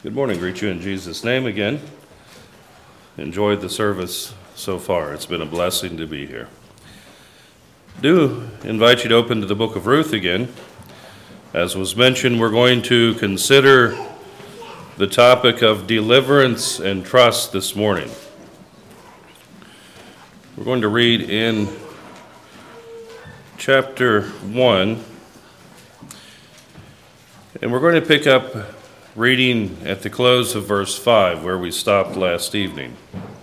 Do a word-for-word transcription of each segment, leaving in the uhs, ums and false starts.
Good morning. Greet you in Jesus' name again. Enjoyed the service so far. It's been a blessing to be here. Do invite you to open to the book of Ruth again. As was mentioned, we're going to consider the topic of deliverance and trust this morning. We're going to read in chapter one, and we're going to pick up reading at the close of verse five, where we stopped last evening.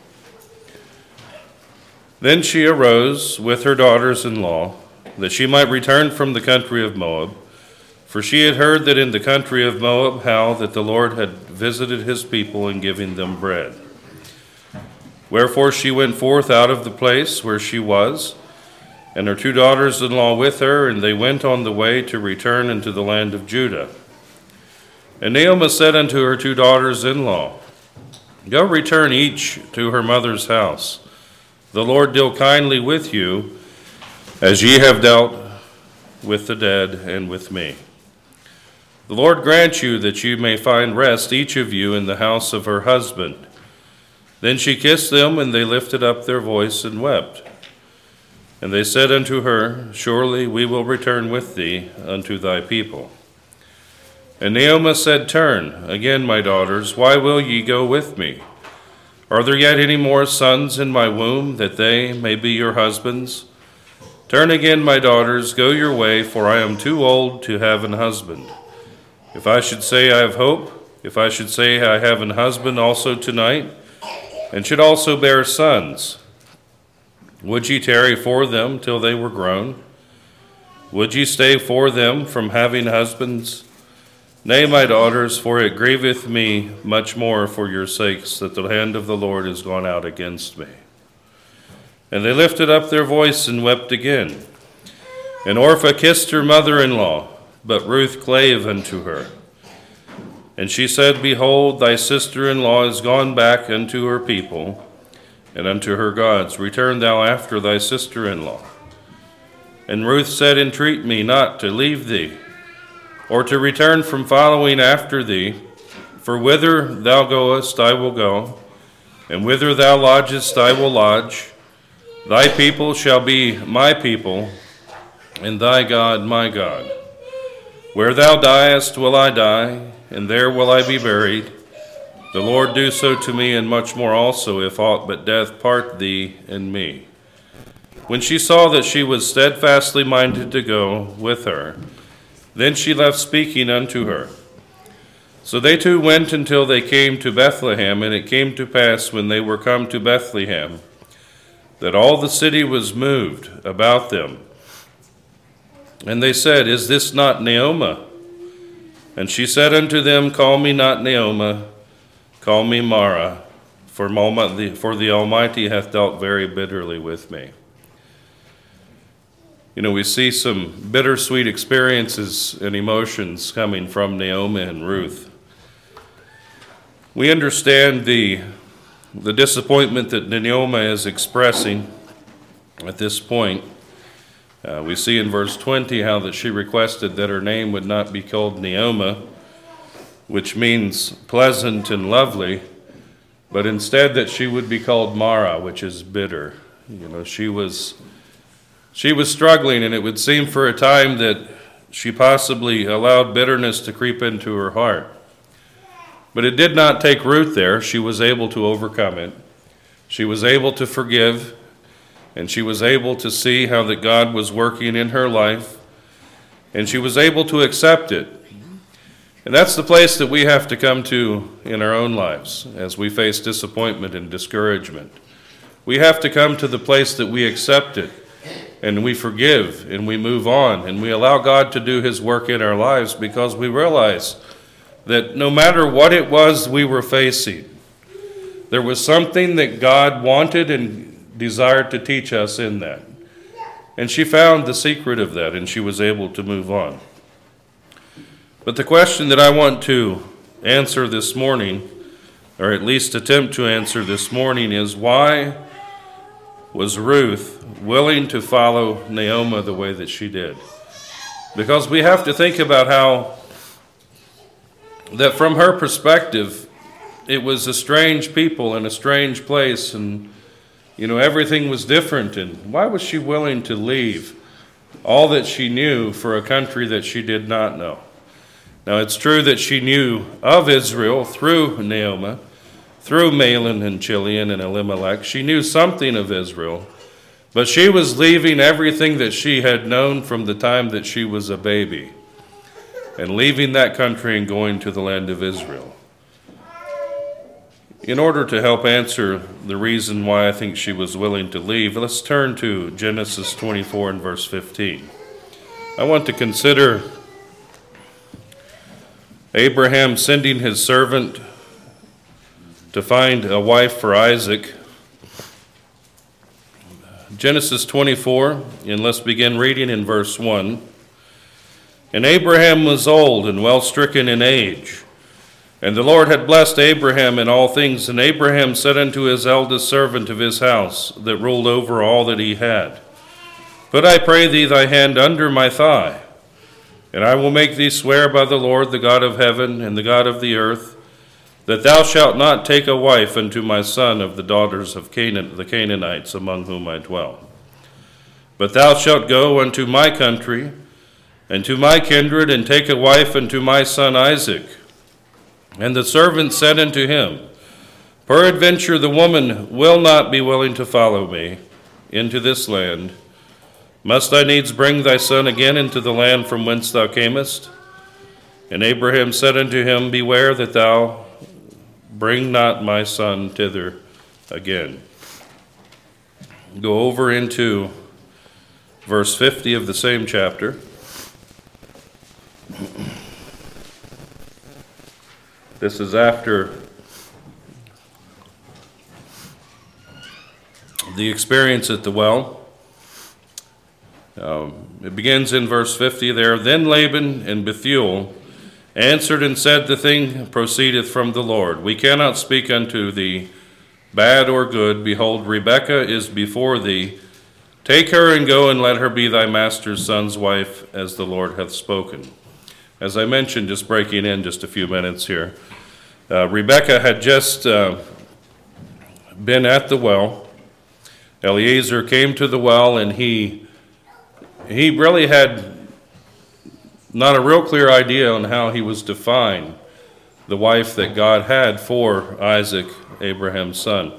Then she arose with her daughters-in-law, that she might return from the country of Moab, for she had heard that in the country of Moab how that the Lord had visited his people in giving them bread. Wherefore she went forth out of the place where she was, and her two daughters-in-law with her, and they went on the way to return into the land of Judah. And Naomi said unto her two daughters-in-law, Go return each to her mother's house. The Lord deal kindly with you, as ye have dealt with the dead and with me. The Lord grant you that you may find rest, each of you, in the house of her husband. Then she kissed them, and they lifted up their voice and wept. And they said unto her, Surely we will return with thee unto thy people. And Naomi said, Turn again, my daughters, why will ye go with me? Are there yet any more sons in my womb, that they may be your husbands? Turn again, my daughters, go your way, for I am too old to have an husband. If I should say I have hope, if I should say I have an husband also tonight, and should also bear sons, would ye tarry for them till they were grown? Would ye stay for them from having husbands? Nay, my daughters, for it grieveth me much more for your sakes that the hand of the Lord is gone out against me. And they lifted up their voice and wept again. And Orpah kissed her mother-in-law, but Ruth clave unto her. And she said, Behold, thy sister-in-law is gone back unto her people and unto her gods. Return thou after thy sister-in-law. And Ruth said, Entreat me not to leave thee, or to return from following after thee. For whither thou goest, I will go, and whither thou lodgest, I will lodge. Thy people shall be my people, and thy God my God. Where thou diest will I die, and there will I be buried. The Lord do so to me, and much more also, if aught but death part thee and me. When she saw that she was steadfastly minded to go with her, then she left speaking unto her. So they two went until they came to Bethlehem, and it came to pass when they were come to Bethlehem, that all the city was moved about them. And they said, Is this not Naomi? And she said unto them, Call me not Naomi, call me Mara, for the Almighty hath dealt very bitterly with me. You know, we see some bittersweet experiences and emotions coming from Naomi and Ruth. We understand the, the disappointment that Naomi is expressing at this point. Uh, we see in verse twenty how that she requested that her name would not be called Naomi, which means pleasant and lovely, but instead that she would be called Mara, which is bitter. You know, she was... She was struggling, and it would seem for a time that she possibly allowed bitterness to creep into her heart. But it did not take root there. She was able to overcome it. She was able to forgive, and she was able to see how that God was working in her life, and she was able to accept it. And that's the place that we have to come to in our own lives as we face disappointment and discouragement. We have to come to the place that we accept it, and we forgive, and we move on, and we allow God to do his work in our lives, because we realize that no matter what it was we were facing, there was something that God wanted and desired to teach us in that. And she found the secret of that, and she was able to move on. But the question that I want to answer this morning, or at least attempt to answer this morning, is why was Ruth willing to follow Naomi the way that she did? Because we have to think about how that from her perspective, it was a strange people in a strange place, and you know, everything was different. And why was she willing to leave all that she knew for a country that she did not know? Now, it's true that she knew of Israel through Naomi, through Mahlon and Chilion and Elimelech. She knew something of Israel, but she was leaving everything that she had known from the time that she was a baby, and leaving that country and going to the land of Israel. In order to help answer the reason why I think she was willing to leave, let's turn to Genesis twenty-four and verse fifteen. I want to consider Abraham sending his servant to find a wife for Isaac. Genesis twenty-four, and let's begin reading in verse one. And Abraham was old and well stricken in age, and the Lord had blessed Abraham in all things. And Abraham said unto his eldest servant of his house, that ruled over all that he had, Put, I pray thee, thy hand under my thigh, and I will make thee swear by the Lord, the God of heaven and the God of the earth, that thou shalt not take a wife unto my son of the daughters of Canaan, the Canaanites, among whom I dwell. But thou shalt go unto my country, and to my kindred, and take a wife unto my son Isaac. And the servant said unto him, Peradventure the woman will not be willing to follow me into this land. Must I needs bring thy son again into the land from whence thou camest? And Abraham said unto him, Beware that thou bring not my son thither again. Go over into verse fifty of the same chapter. This is after the experience at the well. Um, it begins in verse fifty there. Then Laban and Bethuel answered and said, The thing proceedeth from the Lord. We cannot speak unto thee bad or good. Behold, Rebekah is before thee. Take her and go and let her be thy master's son's wife, as the Lord hath spoken. As I mentioned, just breaking in just a few minutes here, uh, Rebekah had just uh, been at the well. Eliezer came to the well, and he he really had not a real clear idea on how he was to find the wife that God had for Isaac, Abraham's son.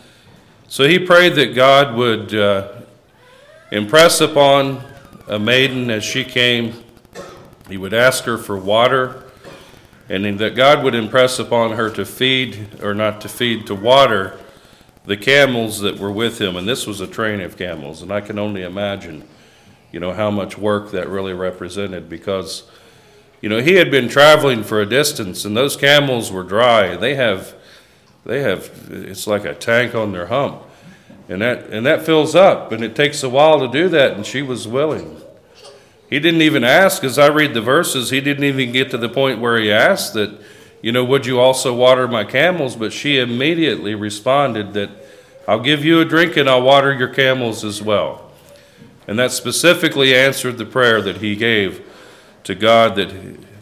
So he prayed that God would uh, impress upon a maiden as she came. He would ask her for water, and that God would impress upon her to feed, or not to feed, to water the camels that were with him. And this was a train of camels, and I can only imagine, you know, how much work that really represented, because, you know, he had been traveling for a distance, and those camels were dry. They have, they have, it's like a tank on their hump, and that and that fills up, and it takes a while to do that, and she was willing. He didn't even ask. As I read the verses, he didn't even get to the point where he asked that, you know, would you also water my camels? But she immediately responded that, I'll give you a drink and I'll water your camels as well. And that specifically answered the prayer that he gave to God, that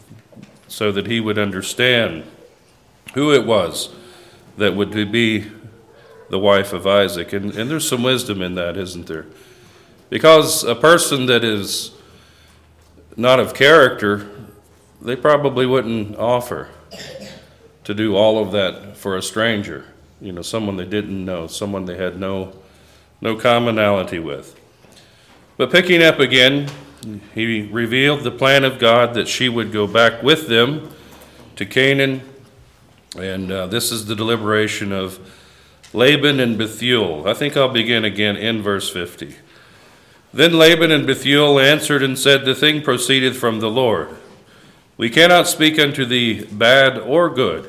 so that he would understand who it was that would be the wife of Isaac. And, and there's some wisdom in that, isn't there? Because a person that is not of character, they probably wouldn't offer to do all of that for a stranger, you know, someone they didn't know, someone they had no no commonality with. But picking up again, he revealed the plan of God that she would go back with them to Canaan, and uh, this is the deliberation of Laban and Bethuel. I think I'll begin again in verse fifty. Then Laban and Bethuel answered and said, The thing proceedeth from the Lord. We cannot speak unto thee bad or good.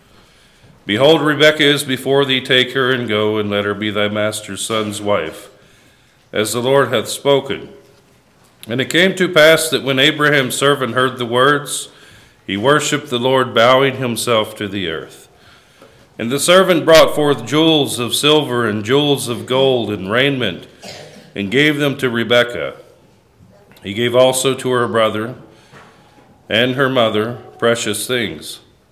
Behold, Rebekah is before thee. Take her and go, and let her be thy master's son's wife, as the Lord hath spoken. And it came to pass that when Abraham's servant heard the words, he worshipped the Lord, bowing himself to the earth. And the servant brought forth jewels of silver and jewels of gold and raiment, and gave them to Rebekah. He gave also to her brother and her mother precious things.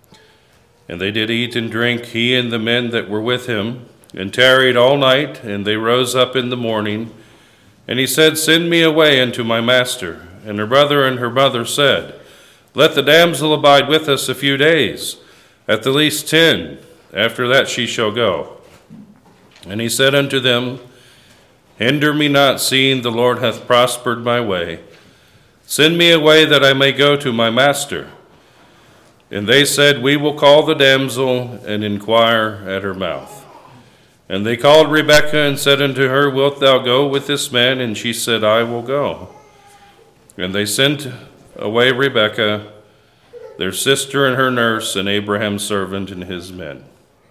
And they did eat and drink, he and the men that were with him, and tarried all night, and they rose up in the morning. And he said, Send me away unto my master. And her brother and her mother said, Let the damsel abide with us a few days, at the least ten. After that she shall go. And he said unto them, Hinder me not, seeing the Lord hath prospered my way. Send me away that I may go to my master. And they said, We will call the damsel and inquire at her mouth. And they called Rebekah and said unto her, Wilt thou go with this man? And she said, I will go. And they sent away Rebekah, their sister and her nurse, and Abraham's servant and his men.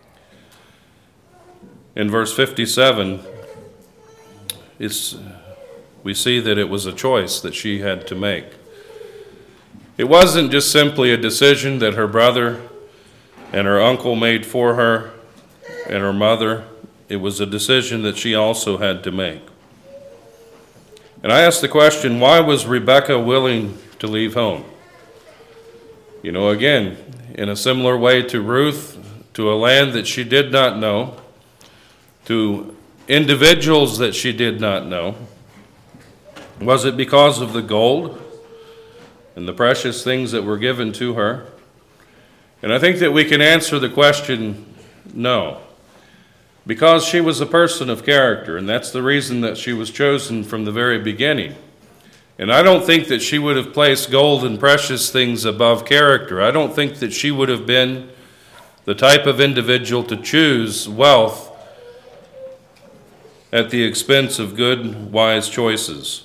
In verse fifty-seven, it's, we see that it was a choice that she had to make. It wasn't just simply a decision that her brother and her uncle made for her and her mother. It was a decision that she also had to make. And I asked the question, why was Rebekah willing to leave home? You know, again, in a similar way to Ruth, to a land that she did not know, to individuals that she did not know. Was it because of the gold and the precious things that were given to her? And I think that we can answer the question, no. Because she was a person of character, and that's the reason that she was chosen from the very beginning. And I don't think that she would have placed gold and precious things above character. I don't think that she would have been the type of individual to choose wealth at the expense of good, wise choices.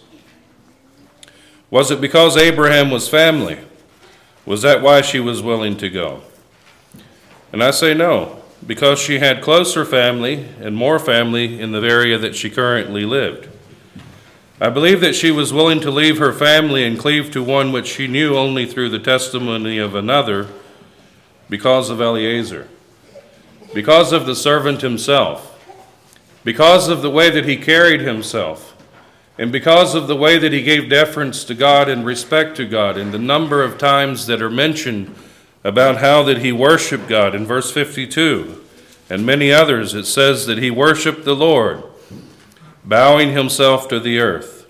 Was it because Abraham was family? Was that why she was willing to go? And I say no, because she had closer family and more family in the area that she currently lived. I believe that she was willing to leave her family and cleave to one which she knew only through the testimony of another because of Eliezer, because of the servant himself, because of the way that he carried himself, and because of the way that he gave deference to God and respect to God, and the number of times that are mentioned about how that he worshiped God. In verse fifty-two and many others, it says that he worshiped the Lord, bowing himself to the earth.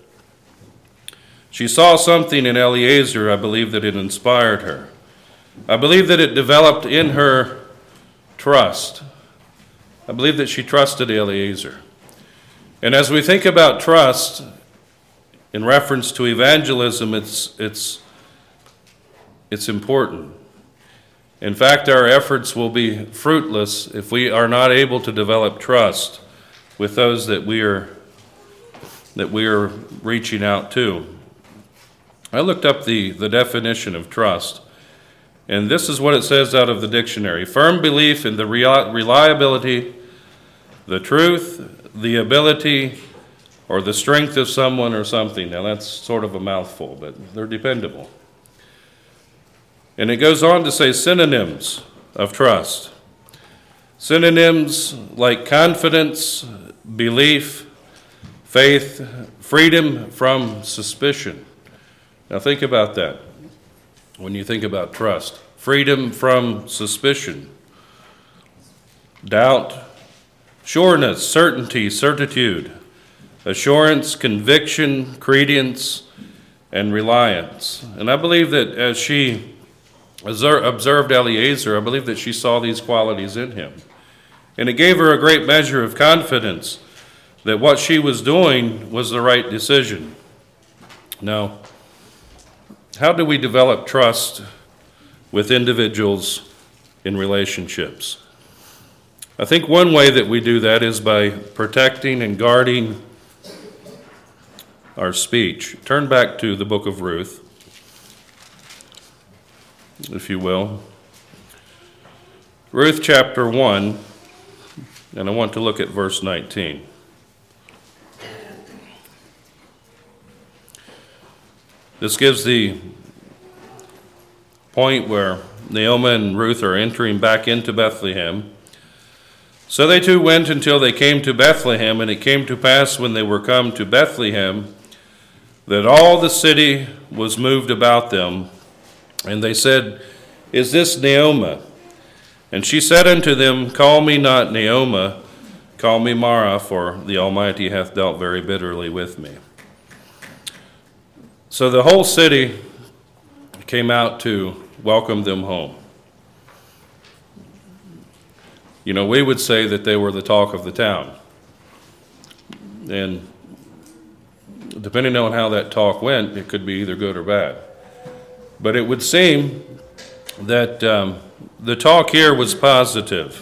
She saw something in Eliezer, I believe, that it inspired her. I believe that it developed in her trust. I believe that she trusted Eliezer. And as we think about trust, in reference to evangelism, it's it's it's important. In fact, our efforts will be fruitless if we are not able to develop trust with those that we are that we are reaching out to. I looked up the, the definition of trust, and this is what it says out of the dictionary: firm belief in the reliability, the truth, the ability, or the strength of someone or something. Now that's sort of a mouthful, but they're dependable. And it goes on to say synonyms of trust. Synonyms like confidence, belief, faith, freedom from suspicion. Now think about that when you think about trust. Freedom from suspicion, doubt, sureness, certainty, certitude, assurance, conviction, credence, and reliance. And I believe that as she observed Eliezer, I believe that she saw these qualities in him. And it gave her a great measure of confidence that what she was doing was the right decision. Now, how do we develop trust with individuals in relationships? I think one way that we do that is by protecting and guarding our speech. Turn back to the book of Ruth, if you will. Ruth chapter one, and I want to look at verse nineteen. This gives the point where Naomi and Ruth are entering back into Bethlehem. So they two went until they came to Bethlehem, and it came to pass when they were come to Bethlehem that all the city was moved about them. And they said, Is this Naomi? And she said unto them, Call me not Naomi, call me Mara, for the Almighty hath dealt very bitterly with me. So the whole city came out to welcome them home. You know, we would say that they were the talk of the town. And depending on how that talk went, it could be either good or bad. But it would seem that um, the talk here was positive.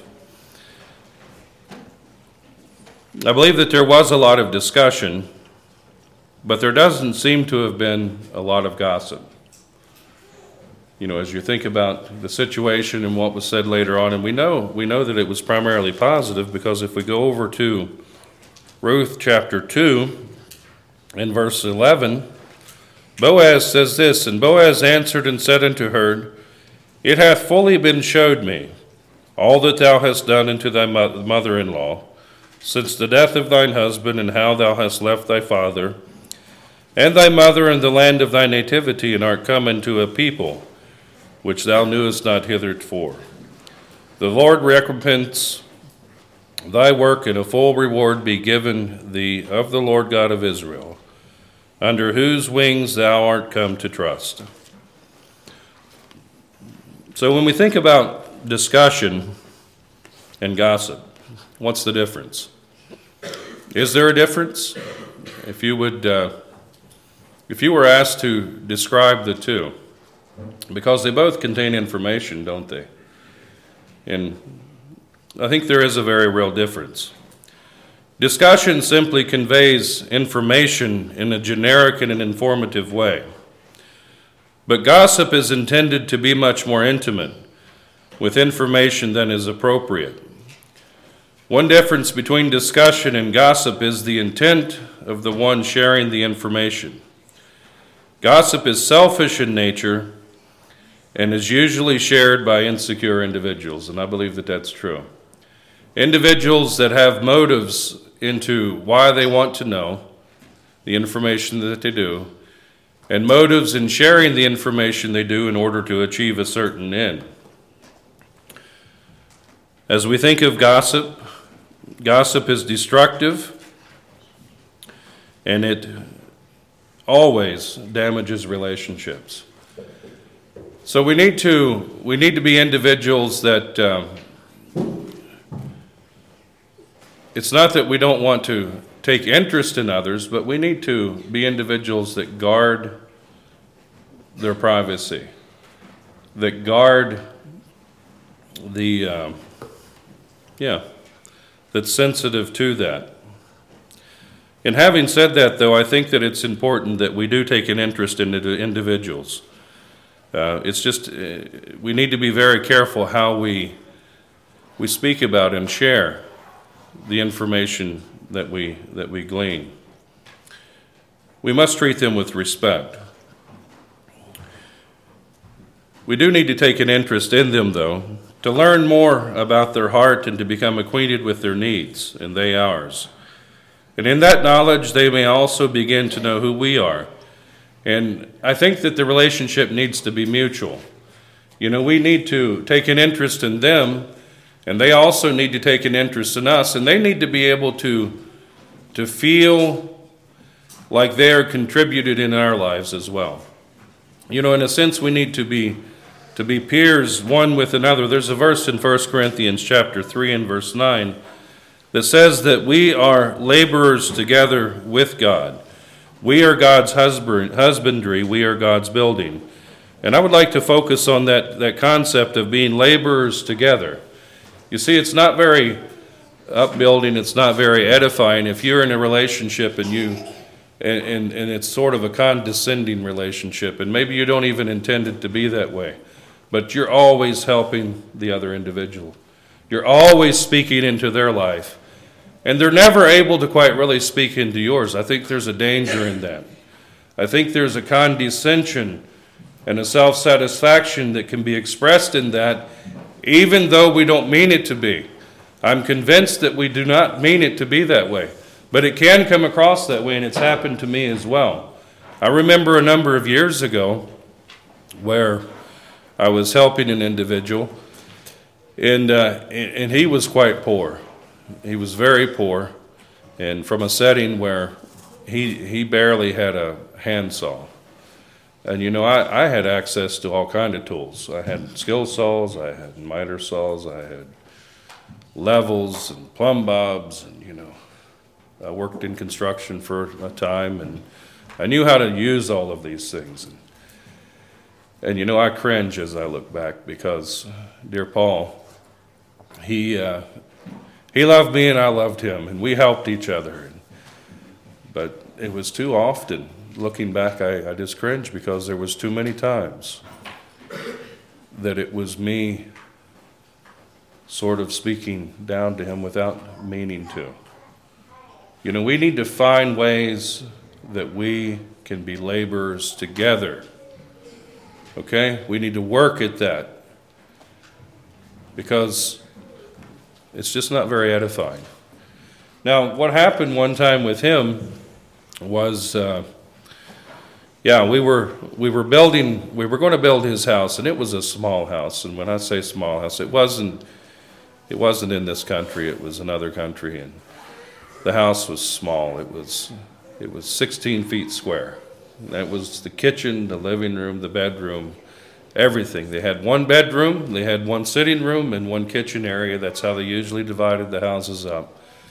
I believe that there was a lot of discussion, but there doesn't seem to have been a lot of gossip. You know, as you think about the situation and what was said later on, and we know we know that it was primarily positive, because if we go over to Ruth chapter two and verse eleven, Boaz says this, And Boaz answered and said unto her, It hath fully been showed me, all that thou hast done unto thy mother-in-law, since the death of thine husband, and how thou hast left thy father, and thy mother, and the land of thy nativity, and art come into a people, which thou knewest not hitherto. The Lord recompense thy work, and a full reward be given thee of the Lord God of Israel, under whose wings thou art come to trust. So when we think about discussion and gossip, what's the difference? Is there a difference? If you would, uh, if you were asked to describe the two, because they both contain information, don't they? And I think there is a very real difference. Discussion simply conveys information in a generic and an informative way. But gossip is intended to be much more intimate with information than is appropriate. One difference between discussion and gossip is the intent of the one sharing the information. Gossip is selfish in nature and is usually shared by insecure individuals, and I believe that that's true. Individuals that have motives into why they want to know the information that they do, and motives in sharing the information they do in order to achieve a certain end. As we think of gossip, gossip is destructive, and it always damages relationships. So we need to we need to be individuals that um, it's not that we don't want to take interest in others, but we need to be individuals that guard their privacy, that guard the, um, yeah, that's sensitive to that. And having said that, though, I think that it's important that we do take an interest in the individuals. Uh, it's just, uh, we need to be very careful how we we speak about and share the information that we that we glean. We must treat them with respect. We do need to take an interest in them, though, to learn more about their heart and to become acquainted with their needs, and they ours. And in that knowledge, they may also begin to know who we are. And I think that the relationship needs to be mutual. You know, we need to take an interest in them, and they also need to take an interest in us, and they need to be able to, to feel like they are contributed in our lives as well. You know, in a sense, we need to be to be peers one with another. There's a verse in First Corinthians chapter three and verse nine that says that we are laborers together with God. We are God's husband, husbandry, we are God's building. And I would like to focus on that, that concept of being laborers together. You see, it's not very upbuilding, it's not very edifying if you're in a relationship and you and, and, and it's sort of a condescending relationship, and maybe you don't even intend it to be that way, but you're always helping the other individual. You're always speaking into their life, and they're never able to quite really speak into yours. I think there's a danger in that. I think there's a condescension and a self-satisfaction that can be expressed in that, even though we don't mean it to be. I'm convinced that we do not mean it to be that way, but it can come across that way, and it's happened to me as well. I remember a number of years ago where I was helping an individual, And, uh, and he was quite poor. He was very poor, and from a setting where he, he barely had a handsaw. And you know, I, I had access to all kind of tools. I had skill saws, I had miter saws, I had levels and plumb bobs, and you know, I worked in construction for a time, and I knew how to use all of these things. And, and you know, I cringe as I look back because, dear Paul, he uh, he loved me and I loved him, and we helped each other. But it was too often. Looking back, I, I just cringe because there was too many times that it was me sort of speaking down to him without meaning to. You know, we need to find ways that we can be laborers together. Okay? We need to work at that because it's just not very edifying. Now, what happened one time with him was... Uh, Yeah, we were we were building, we were going to build his house, and it was a small house. And when I say small house, it wasn't it wasn't in this country, it was another country, and the house was small. It was it was sixteen feet square. That was the kitchen, the living room, the bedroom, everything. They had one bedroom, they had one sitting room, and one kitchen area. That's how they usually divided the houses up.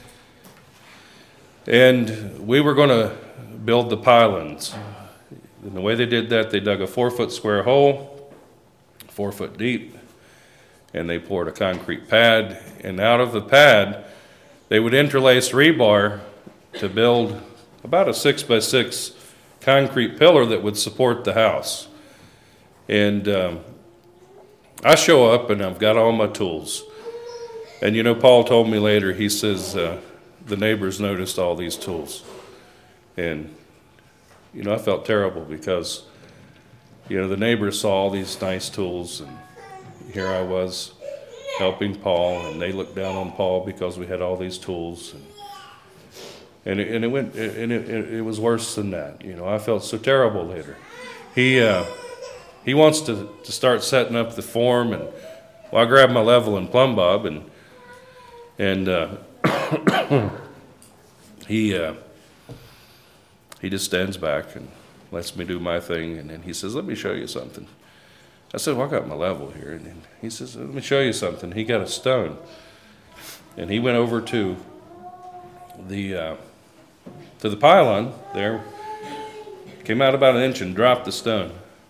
And we were going to build the pylons. And the way they did that, they dug a four-foot square hole, four foot deep, and they poured a concrete pad. And out of the pad, they would interlace rebar to build about a six by six concrete pillar that would support the house. And um, I show up, and I've got all my tools. And you know, Paul told me later, he says, uh, the neighbors noticed all these tools. And you know, I felt terrible because, you know, the neighbors saw all these nice tools, and here I was helping Paul, and they looked down on Paul because we had all these tools, and and it, and it went, and it, it, it was worse than that. You know, I felt so terrible later. He uh, he wants to, to start setting up the form, and well, I grabbed my level and plumb bob, and and uh, he. Uh, He just stands back and lets me do my thing, and then he says, let me show you something. I said, well, I got my level here. And then he says, let me show you something. He got a stone, and he went over to the uh, to the pylon there, came out about an inch and dropped the stone.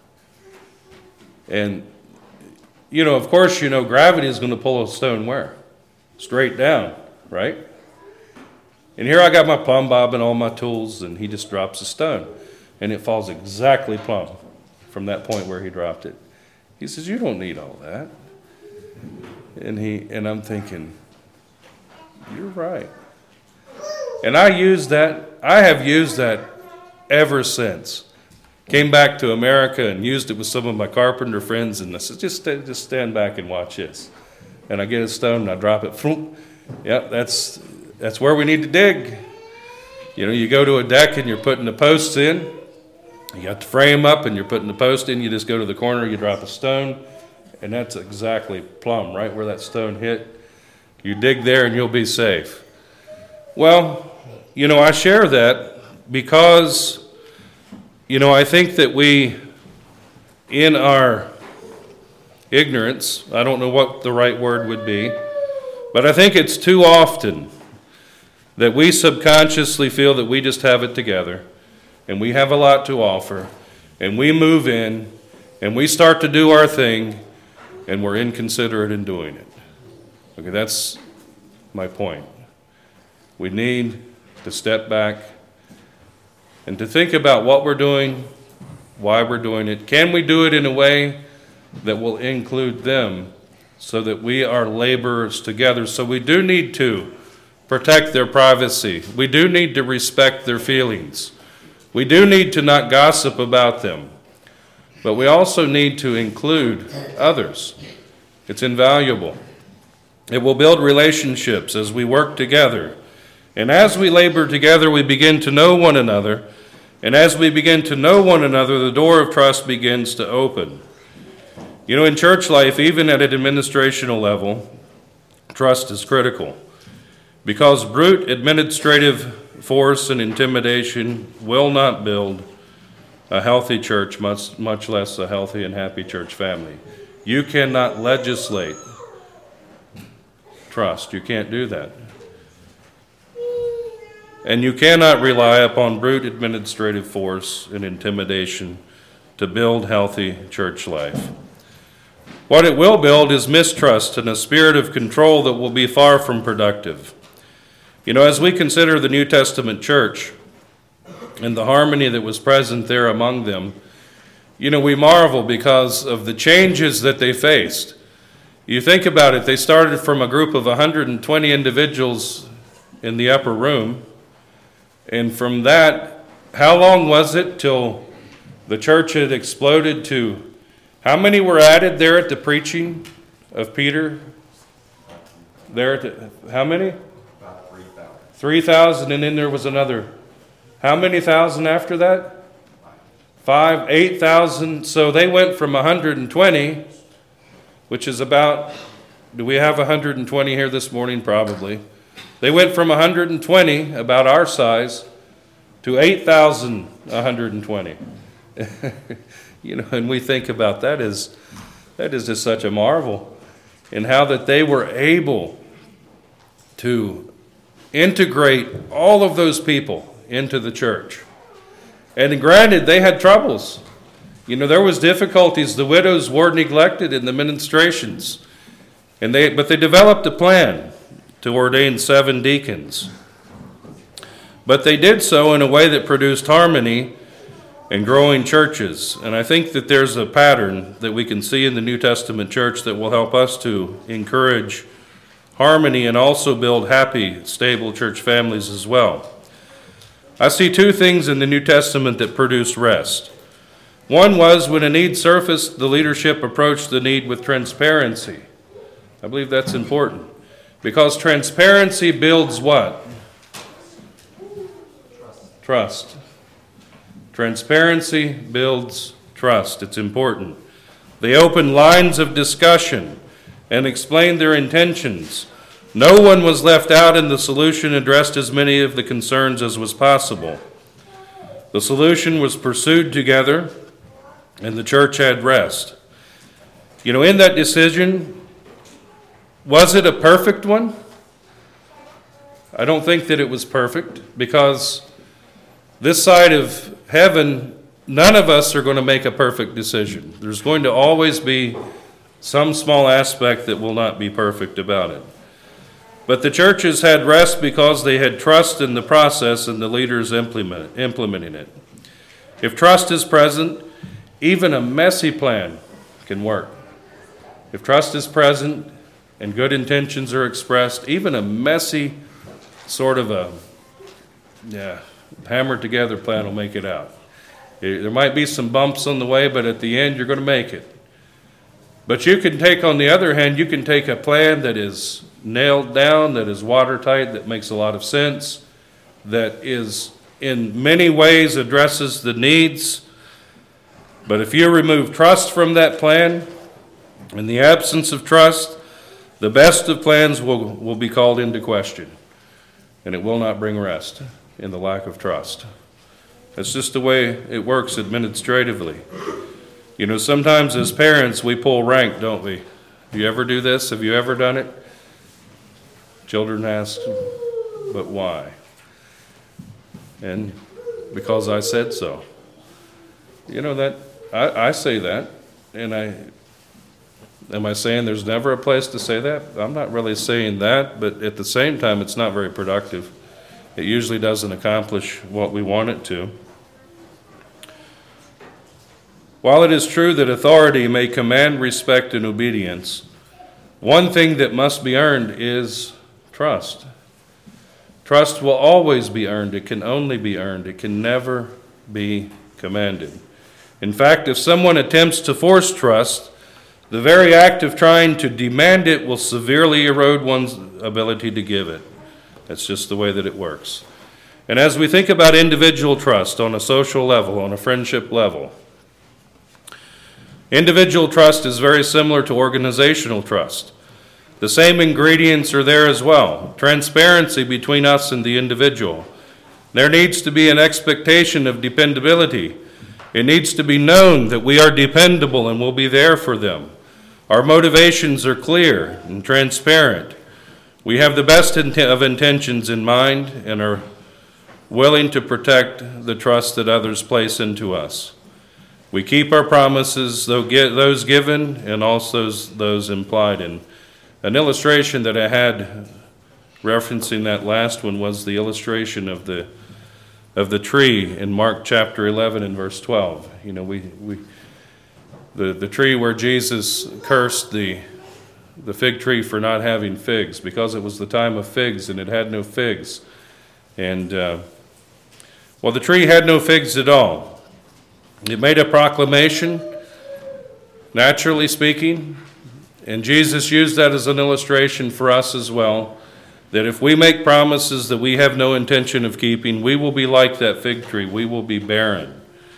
And, you know, of course, you know, gravity is going to pull a stone where? Straight down, right? And here I got my plumb bob and all my tools, and he just drops a stone. And it falls exactly plumb from that point where he dropped it. He says, you don't need all that. And he and I'm thinking, you're right. And I used that, I have used that ever since. Came back to America and used it with some of my carpenter friends, and I said, just, st- just stand back and watch this. And I get a stone and I drop it. Floop. Yep, that's... That's where we need to dig. You know, you go to a deck and you're putting the posts in. You got the frame up and you're putting the post in. You just go to the corner, you drop a stone, and that's exactly plumb, right where that stone hit. You dig there and you'll be safe. Well, you know, I share that because, you know, I think that we, in our ignorance, I don't know what the right word would be, but I think it's too often that we subconsciously feel that we just have it together, and we have a lot to offer, and we move in, and we start to do our thing, and we're inconsiderate in doing it. Okay, that's my point. We need to step back and to think about what we're doing, why we're doing it. Can we do it in a way that will include them so that we are laborers together? So we do need to protect their privacy. We do need to respect their feelings. We do need to not gossip about them. But we also need to include others. It's invaluable. It will build relationships as we work together. And as we labor together, we begin to know one another. And as we begin to know one another, the door of trust begins to open. You know, in church life, even at an administrational level, trust is critical, because brute administrative force and intimidation will not build a healthy church, much, much less a healthy and happy church family. You cannot legislate trust. You can't do that. And you cannot rely upon brute administrative force and intimidation to build healthy church life. What it will build is mistrust and a spirit of control that will be far from productive. You know, as we consider the New Testament church and the harmony that was present there among them, you know, we marvel because of the changes that they faced. You think about it, they started from a group of one hundred twenty individuals in the upper room, and from that, how long was it till the church had exploded to, how many were added there at the preaching of Peter? There, at the, how many? About three thousand. three thousand, and then there was another. How many thousand after that? Five, eight thousand. So they went from one hundred twenty, which is about, do we have one hundred twenty here this morning? Probably. They went from one hundred twenty, about our size, to eight thousand one hundred twenty. You know, and we think about that as, that is just such a marvel, and how that they were able to integrate all of those people into the church. And granted, they had troubles. You know, there was difficulties. The widows were neglected in the ministrations, and they but they developed a plan to ordain seven deacons. But they did so in a way that produced harmony and growing churches. And I think that there's a pattern that we can see in the New Testament church that will help us to encourage harmony and also build happy, stable church families as well. I see two things in the New Testament that produce rest. One was when a need surfaced, the leadership approached the need with transparency. I believe that's important, because transparency builds what? Trust. Trust. Transparency builds trust. It's important. They opened lines of discussion and explained their intentions. No one was left out, and the solution addressed as many of the concerns as was possible. The solution was pursued together, and the church had rest. You know, in that decision, was it a perfect one? I don't think that it was perfect, because this side of heaven, none of us are going to make a perfect decision. There's going to always be some small aspect that will not be perfect about it. But the churches had rest because they had trust in the process and the leaders implement, implementing it. If trust is present, even a messy plan can work. If trust is present and good intentions are expressed, even a messy sort of a, yeah, hammered together plan will make it out. There might be some bumps on the way, but at the end you're going to make it. But you can take, on the other hand, you can take a plan that is nailed down, that is watertight, that makes a lot of sense, that is in many ways addresses the needs. But if you remove trust from that plan, in the absence of trust, the best of plans will, will be called into question, and it will not bring rest in the lack of trust. That's just the way it works administratively. You know, sometimes as parents we pull rank, don't we? Do you ever do this? Have you ever done it? Children ask, but why? And because I said so. You know, that I, I say that, and I am I saying there's never a place to say that? I'm not really saying that, but at the same time it's not very productive. It usually doesn't accomplish what we want it to. While it is true that authority may command respect and obedience, one thing that must be earned is trust. Trust will always be earned. It can only be earned. It can never be commanded. In fact, if someone attempts to force trust, the very act of trying to demand it will severely erode one's ability to give it. That's just the way that it works. And as we think about individual trust on a social level, on a friendship level, Individual trust is very similar to organizational trust. The same ingredients are there as well. Transparency between us and the individual. There needs to be an expectation of dependability. It needs to be known that we are dependable and will be there for them. Our motivations are clear and transparent. We have the best of intentions in mind and are willing to protect the trust that others place into us. We keep our promises, those given and also those implied. And an illustration that I had referencing that last one was the illustration of the of the tree in Mark chapter eleven and verse twelve. You know, we we the, the tree where Jesus cursed the the fig tree for not having figs because it was the time of figs and it had no figs. And uh, well, the tree had no figs at all. It made a proclamation, naturally speaking, and Jesus used that as an illustration for us as well, that if we make promises that we have no intention of keeping, we will be like that fig tree. We will be barren.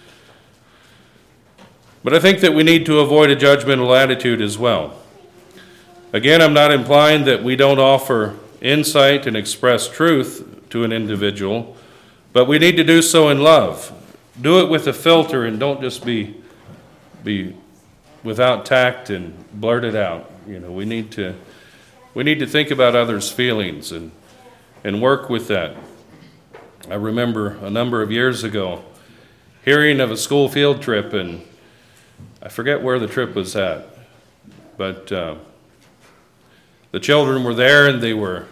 But I think that we need to avoid a judgmental attitude as well. Again, I'm not implying that we don't offer insight and express truth to an individual, but we need to do so in love. Do it with a filter and don't just be be without tact and blurt it out. You know, we need to we need to think about others' feelings and and work with that. I remember a number of years ago hearing of a school field trip, and I forget where the trip was at, but uh, the children were there and they were,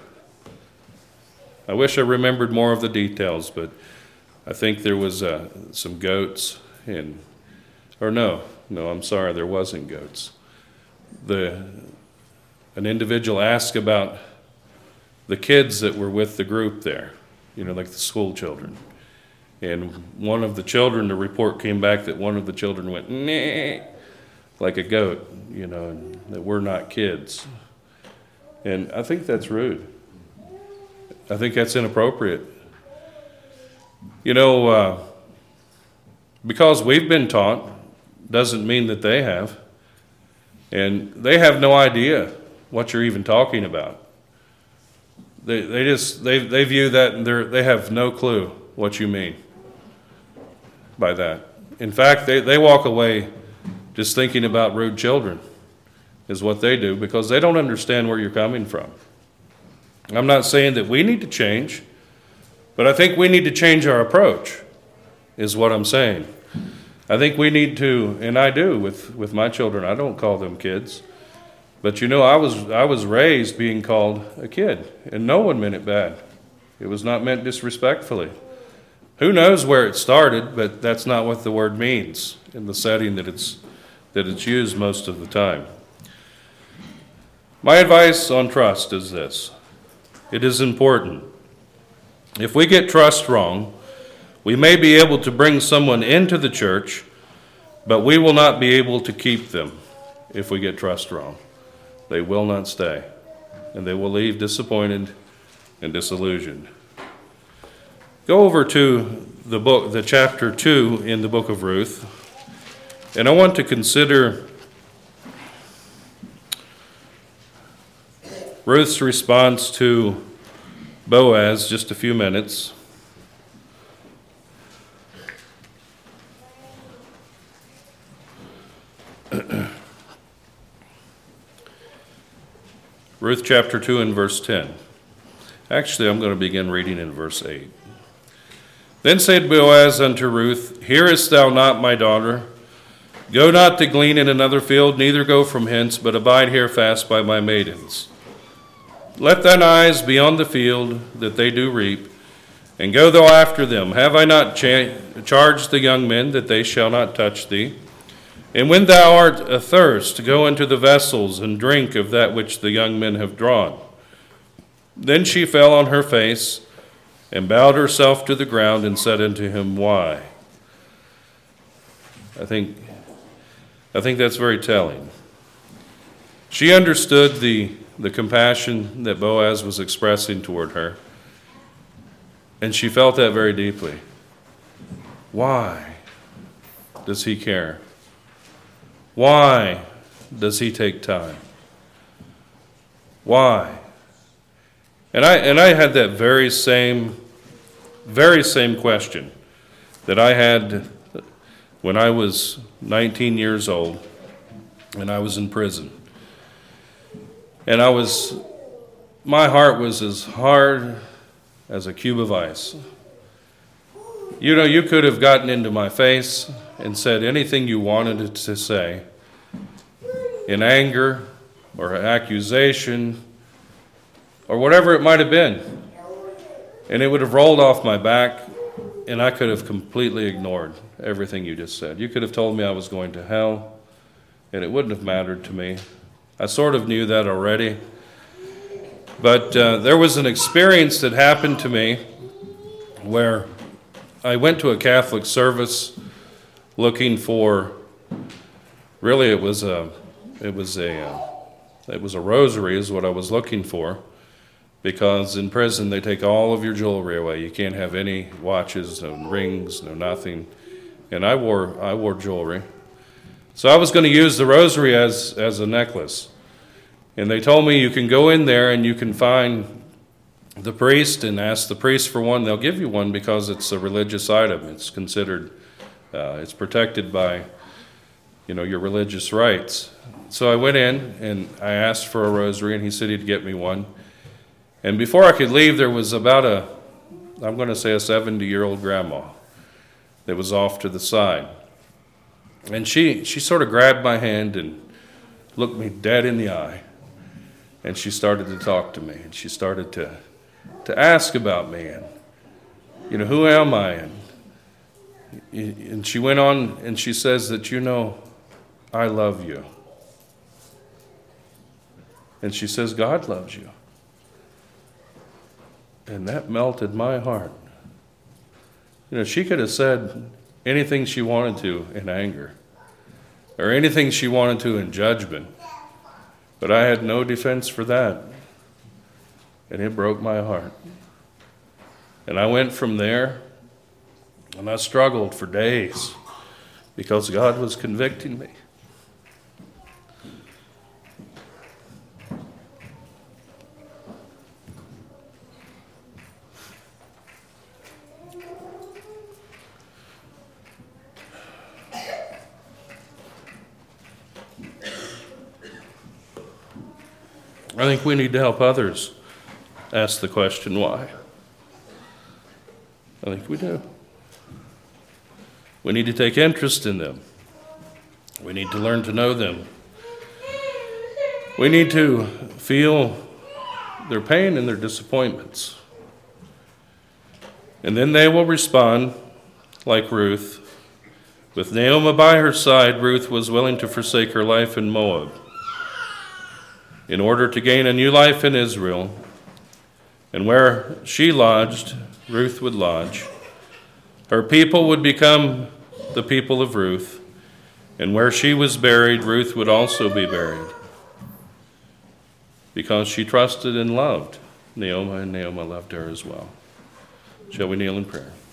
I wish I remembered more of the details, but I think there was uh, some goats and, or no, no, I'm sorry, there wasn't goats. The an individual asked about the kids that were with the group there, you know, like the school children. And one of the children, the report came back that one of the children went, nah, like a goat, you know, and that we're not kids. And I think that's rude. I think that's inappropriate. You know, uh, because we've been taught doesn't mean that they have. And they have no idea what you're even talking about. They they just, they they view that and they they have no clue what you mean by that. In fact, they, they walk away just thinking about rude children is what they do because they don't understand where you're coming from. I'm not saying that we need to change, but I think we need to change our approach, is what I'm saying. I think we need to, and I do with, with my children, I don't call them kids. But you know, I was I was raised being called a kid, and no one meant it bad. It was not meant disrespectfully. Who knows where it started, but that's not what the word means in the setting that it's that it's used most of the time. My advice on trust is this. It is important. If we get trust wrong, we may be able to bring someone into the church, but we will not be able to keep them if we get trust wrong. They will not stay, and they will leave disappointed and disillusioned. Go over to the book, the chapter two in the book of Ruth, and I want to consider Ruth's response to Boaz, just a few minutes. Ruth chapter two and verse ten. Actually, I'm going to begin reading in verse eight. Then said Boaz unto Ruth, Hearest thou not, my daughter? Go not to glean in another field, neither go from hence, but abide here fast by my maidens. Let thine eyes be on the field, that they do reap, and go thou after them. Have I not cha- charged the young men that they shall not touch thee? And when thou art athirst, go into the vessels and drink of that which the young men have drawn. Then she fell on her face and bowed herself to the ground and said unto him, Why? I think, I think that's very telling. She understood the, the compassion that Boaz was expressing toward her, and she felt that very deeply. Why does he care? Why does he take time? Why? And I and I had that very same, very same question that I had when I was nineteen years old and I was in prison. And I was, my heart was as hard as a cube of ice. You know, you could have gotten into my face and said anything you wanted to say in anger or accusation or whatever it might have been. And it would have rolled off my back, and I could have completely ignored everything you just said. You could have told me I was going to hell, and it wouldn't have mattered to me. I sort of knew that already. But uh, there was an experience that happened to me where I went to a Catholic service looking for, really it was a, it was a, uh, it was a rosary is what I was looking for, because in prison they take all of your jewelry away. You can't have any watches, no rings, no nothing. And I wore, I wore jewelry. So I was going to use the rosary as, as a necklace. And they told me you can go in there and you can find the priest and ask the priest for one. They'll give you one because it's a religious item. It's considered, uh, it's protected by, you know, your religious rights. So I went in and I asked for a rosary, and he said he'd get me one. And before I could leave, there was about a, I'm going to say a seventy-year-old grandma that was off to the side. And she, she sort of grabbed my hand and looked me dead in the eye. And she started to talk to me. And she started to, to ask about me. And, you know, who am I? And, and she went on and she says that, you know, I love you. And she says, God loves you. And that melted my heart. You know, she could have said anything she wanted to in anger, or anything she wanted to in judgment, but I had no defense for that, and it broke my heart. And I went from there, and I struggled for days because God was convicting me. I think we need to help others ask the question, why? I think we do. We need to take interest in them. We need to learn to know them. We need to feel their pain and their disappointments. And then they will respond like Ruth. With Naomi by her side, Ruth was willing to forsake her life in Moab in order to gain a new life in Israel. And where she lodged, Ruth would lodge. Her people would become the people of Ruth. And where she was buried, Ruth would also be buried, because she trusted and loved Naomi, and Naomi loved her as well. Shall we kneel in prayer?